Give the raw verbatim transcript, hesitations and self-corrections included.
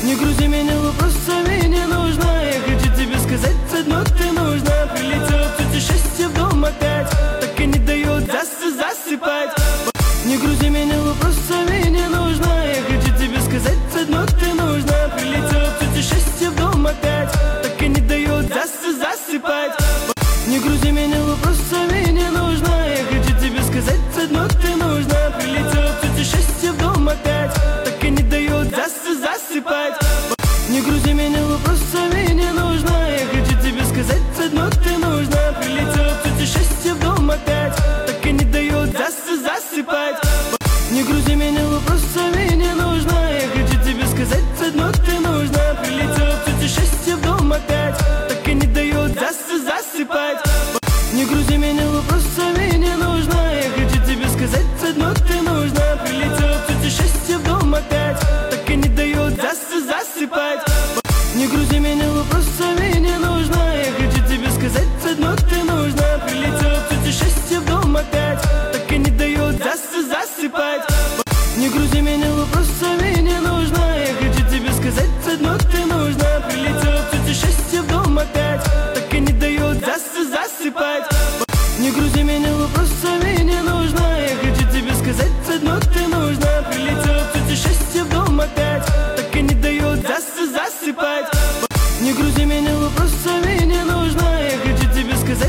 Не грузи меня вопросами, не нужно. Я хочу тебе сказать одно, ты нужна. Прилетела тетя счастье в дом опять, так и не дает зас- засыпать. Не грузи меня вопросами, не нужно. Я хочу тебе сказать одно, ты нужна. Прилетела тетя счастье в дом опять, так и не дает зас- засыпать. Не грузи меня вопросами, не нужно. Я хочу тебе сказать одно, ты нужна. Прилетела тетя счастье в дом опять, так и не дает зас- засыпать. Не грузи меня вопросами, не нужно. Я хочу тебе сказать одно, ты нужна. Прилетела тетя счастье в дом опять, так и не дает зас- засыпать. Не грузи меня вопросами, не нужно. Я хочу тебе сказать одно, ты нужна. Прилетела тетя счастье в дом опять, так и не дает зас- засыпать. Не грузи меня вопросами, не нужно. Я хочу тебе сказать одно, ты нужна. Прилетела тетя счастье в дом опять, так и не дает зас- засыпать. Не грузи меня вопросами, не нужно. Я хочу тебе сказать одно, ты нужна. Прилетела тетя счастье в дом опять, так и не дает зас- засыпать.